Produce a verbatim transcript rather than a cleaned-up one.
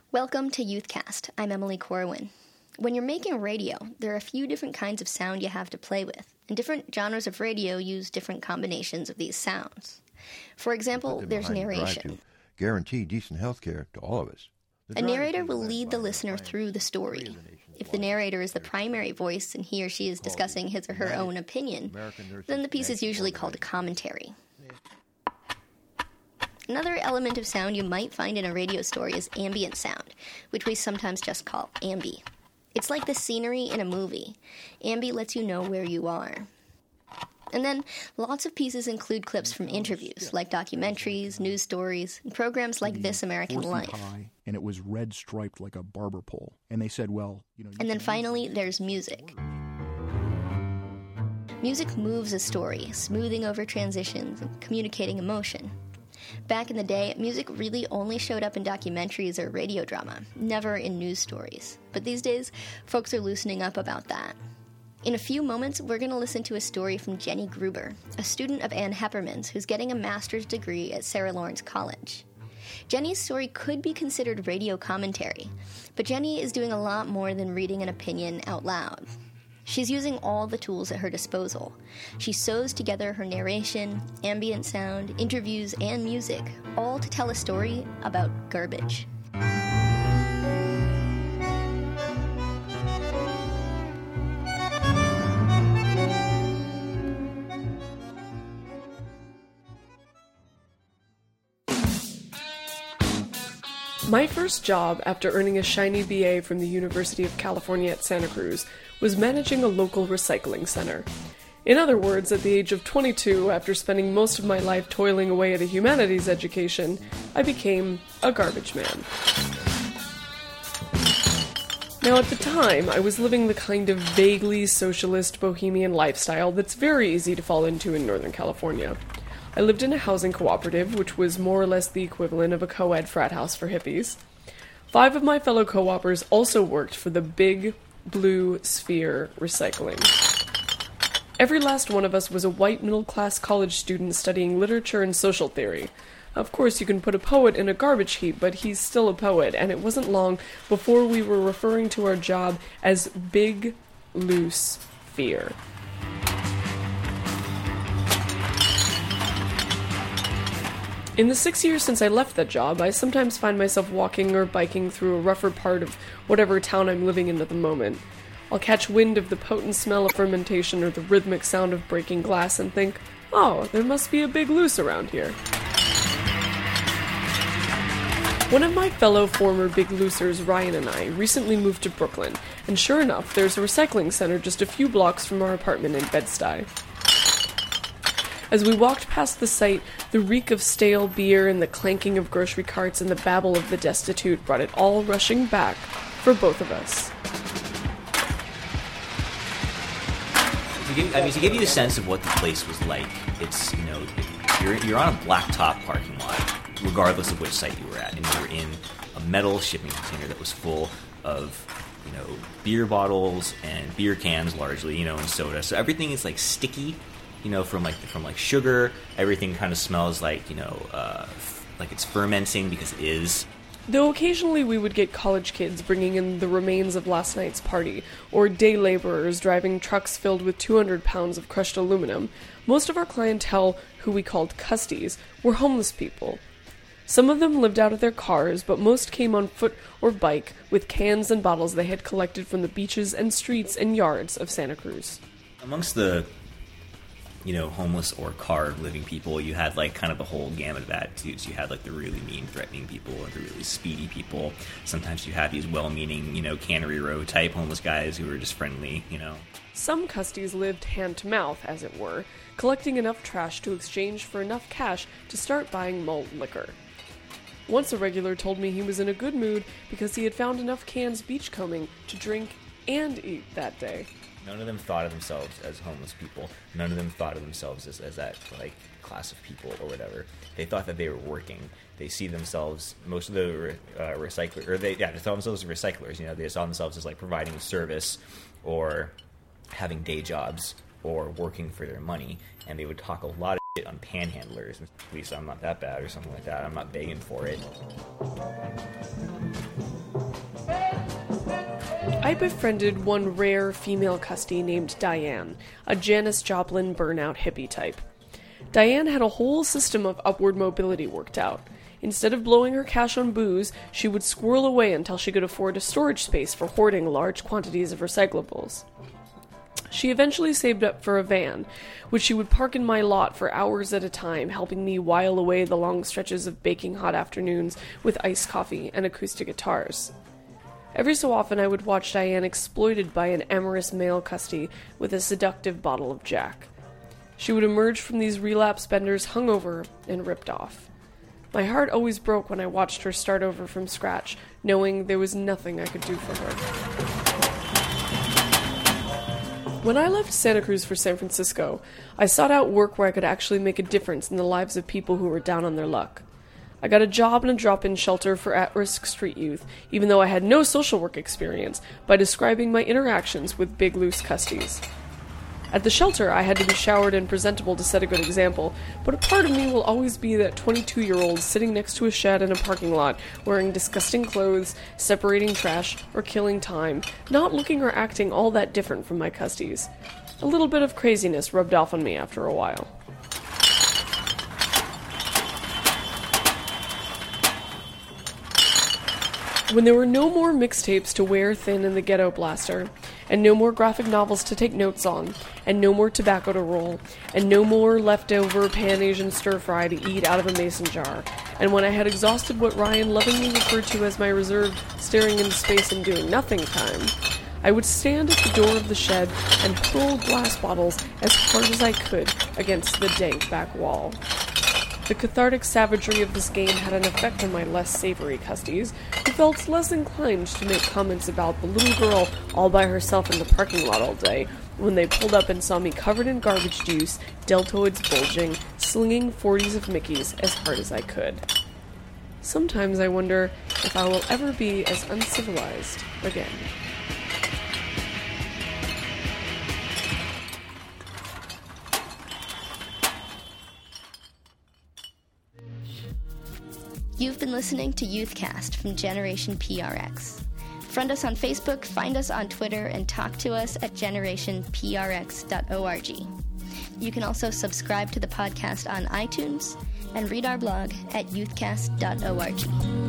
Welcome to Youthcast. I'm Emily Corwin. When you're making radio, there are a few different kinds of sound you have to play with, and different genres of radio use different combinations of these sounds. For example, there's narration. Guarantee decent health care to all of us. A narrator will lead the listener through the story. If the narrator is the primary voice and he or she is discussing his or her own opinion, then the piece is usually called a commentary. Another element of sound you might find in a radio story is ambient sound, which we sometimes just call ambi. It's like the scenery in a movie. Ambi lets you know where you are. And then lots of pieces include clips from interviews, like documentaries, news stories, and programs like This American Life. High, and it was red striped like a barber pole. And they said, well, you know... You and then finally, there's music. Music moves a story, smoothing over transitions and communicating emotion. Back in the day, music really only showed up in documentaries or radio drama, never in news stories. But these days, folks are loosening up about that. In a few moments, we're going to listen to a story from Jenny Gruber, a student of Ann Heppermann's who's getting a master's degree at Sarah Lawrence College. Jenny's story could be considered radio commentary, but Jenny is doing a lot more than reading an opinion out loud. She's using all the tools at her disposal. She sews together her narration, ambient sound, interviews, and music, all to tell a story about garbage. My first job after earning a shiny B A from the University of California at Santa Cruz was managing a local recycling center. In other words, at the age of twenty-two, after spending most of my life toiling away at a humanities education, I became a garbage man. Now, at the time, I was living the kind of vaguely socialist bohemian lifestyle that's very easy to fall into in Northern California. I lived in a housing cooperative, which was more or less the equivalent of a co-ed frat house for hippies. Five of my fellow co-opers also worked for the Big Blue Sphere Recycling. Every last one of us was a white middle-class college student studying literature and social theory. Of course, you can put a poet in a garbage heap, but he's still a poet, and it wasn't long before we were referring to our job as Big Loose Fear. In the six years since I left that job, I sometimes find myself walking or biking through a rougher part of whatever town I'm living in at the moment. I'll catch wind of the potent smell of fermentation or the rhythmic sound of breaking glass and think, oh, there must be a Big Loose around here. One of my fellow former Big Loosers, Ryan and I, recently moved to Brooklyn, and sure enough, there's a recycling center just a few blocks from our apartment in Bed-Stuy. As we walked past the site, the reek of stale beer and the clanking of grocery carts and the babble of the destitute brought it all rushing back for both of us. To give, I mean, to give you a sense of what the place was like, it's, you know, you're, you're on a blacktop parking lot, regardless of which site you were at, and you were in a metal shipping container that was full of, you know, beer bottles and beer cans largely, you know, and soda. So everything is like sticky. You know, from like from like sugar, everything kind of smells like, you know, uh, f- like it's fermenting because it is. Though occasionally we would get college kids bringing in the remains of last night's party, or day laborers driving trucks filled with two hundred pounds of crushed aluminum, most of our clientele, who we called custies, were homeless people. Some of them lived out of their cars, but most came on foot or bike with cans and bottles they had collected from the beaches and streets and yards of Santa Cruz. Amongst the you know, homeless or car living people, you had like kind of the whole gamut of attitudes. You had like the really mean, threatening people or the really speedy people. Sometimes you had these well-meaning, you know, Cannery Row type homeless guys who were just friendly, you know. Some custies lived hand to mouth, as it were, collecting enough trash to exchange for enough cash to start buying mulled liquor. Once a regular told me he was in a good mood because he had found enough cans beachcombing to drink and eat that day. None of them thought of themselves as homeless people. None of them thought of themselves as, as that, like, class of people or whatever. They thought that they were working. They see themselves, most of the uh, recyclers, or they, yeah, they saw themselves as recyclers. You know, they saw themselves as, like, providing a service or having day jobs or working for their money. And they would talk a lot of shit on panhandlers. At least I'm not that bad or something like that. I'm not begging for it. I befriended one rare female custody named Diane, a Janis Joplin burnout hippie type. Diane had a whole system of upward mobility worked out. Instead of blowing her cash on booze, she would squirrel away until she could afford a storage space for hoarding large quantities of recyclables. She eventually saved up for a van, which she would park in my lot for hours at a time, helping me while away the long stretches of baking hot afternoons with iced coffee and acoustic guitars. Every so often I would watch Diane exploited by an amorous male custody with a seductive bottle of Jack. She would emerge from these relapse benders hungover and ripped off. My heart always broke when I watched her start over from scratch, knowing there was nothing I could do for her. When I left Santa Cruz for San Francisco, I sought out work where I could actually make a difference in the lives of people who were down on their luck. I got a job in a drop-in shelter for at-risk street youth, even though I had no social work experience, by describing my interactions with big loose custodies. At the shelter, I had to be showered and presentable to set a good example, but a part of me will always be that twenty-two-year-old sitting next to a shed in a parking lot, wearing disgusting clothes, separating trash, or killing time, not looking or acting all that different from my custodies. A little bit of craziness rubbed off on me after a while. When there were no more mixtapes to wear thin in the ghetto blaster, and no more graphic novels to take notes on, and no more tobacco to roll, and no more leftover Pan-Asian stir-fry to eat out of a mason jar, and when I had exhausted what Ryan lovingly referred to as my reserved staring into space and doing nothing time, I would stand at the door of the shed and hurl glass bottles as hard as I could against the dank back wall. The cathartic savagery of this game had an effect on my less savory custodies, who felt less inclined to make comments about the little girl all by herself in the parking lot all day, when they pulled up and saw me covered in garbage juice, deltoids bulging, slinging forties of Mickeys as hard as I could. Sometimes I wonder if I will ever be as uncivilized again. You've been listening to Youthcast from Generation P R X. Friend us on Facebook, find us on Twitter, and talk to us at generation p r x dot org. You can also subscribe to the podcast on iTunes and read our blog at youthcast dot org.